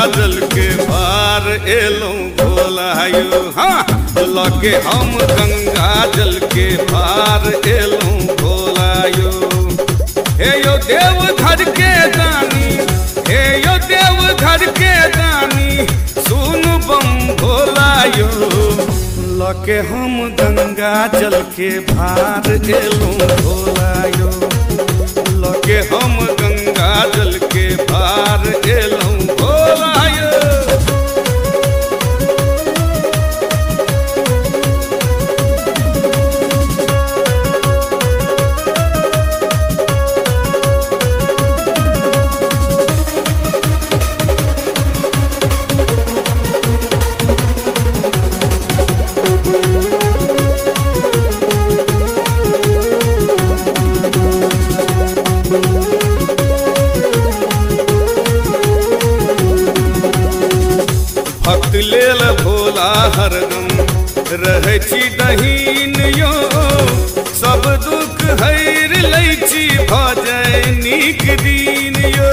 जल के भार एलौं भोलायो। हाँ लगे हम गंगा जल के भार एलौं भोलायो। हे यो देवघर के दानी, हे यो देवघर के दानी, सुन बम भोलायो। लगे हम गंगा जल के भार एलौं भोलायो। लगे हम गंगा जल के भार एलौं भोलायो। भक्त लेल भोला हरदम रहै छी दहीन यो। सब दुख हरि लै छी भऽ जाय नीक दिन यो।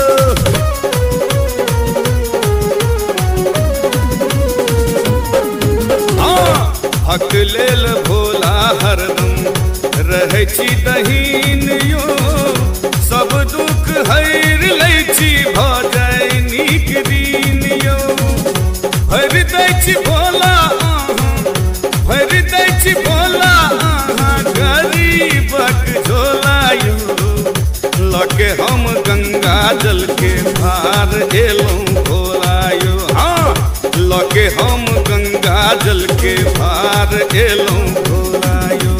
हाँ भक्त लेल भोला हरदम रहै छी दहीन यो। सब दुख हरि लै छी भऽ जाय नीक दिन यो। भरि दै छी भोला भरि दै छी भोला गरीबक झोला यो। लगे हम गंगा जल के भार एलौं भोला यो। हाँ लगे हम गंगा जल के भार एलौं भोला यो।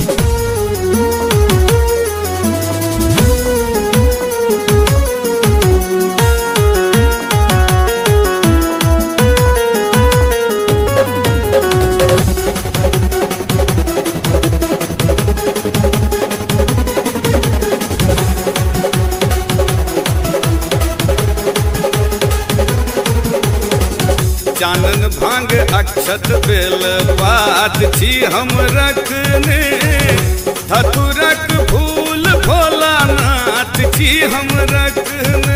चानन भांग अक्षत बेल पात छी हम रखने। धतुरक फूल भोलानाथ छी हम रखने।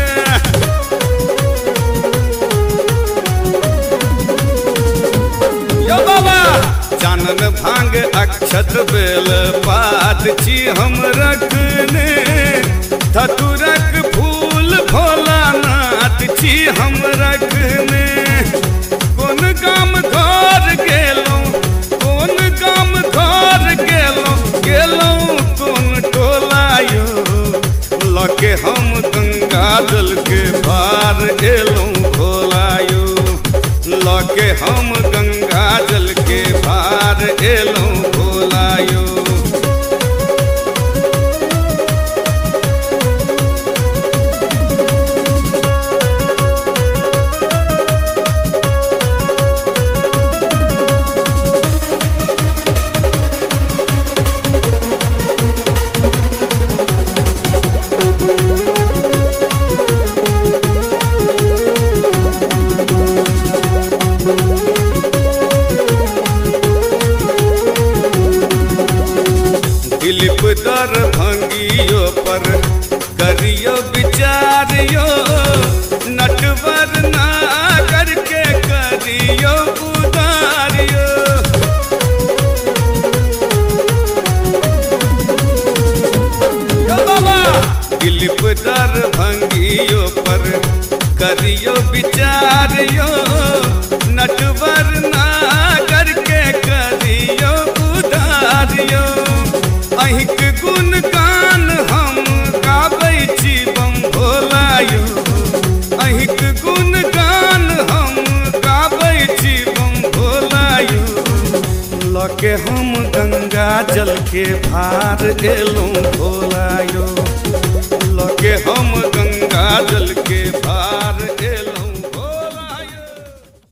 यो बाबा चानन भांग अक्षत बेल पात छी हम रखने। धतुरक फूल भोलानाथ छी हम रखने। कोन गाम घर गेलौं, कोन गाम घर गेलौं, गेलौं कोन टोला यो। लगे हम गंगा जल के भार एलौं भोला यो। लगे हम गंगा जल के भार एलौं भोला यो। दिलीप दरभंगियो पर करियो विचारियो। नटवर नागर के करियो उदारियो। दिलीप दरभंगियो पर करियो विचारियो। नटवर नागर के करियो उदारियो। अहिक गुण गान हम गाबै छी बम भोला यो। अहिक गुण गान हम गाबै छी बम भोला यो। लगे हम गंगा जल के भार एलौं भोला यो। लगे हम गंगा जल के भार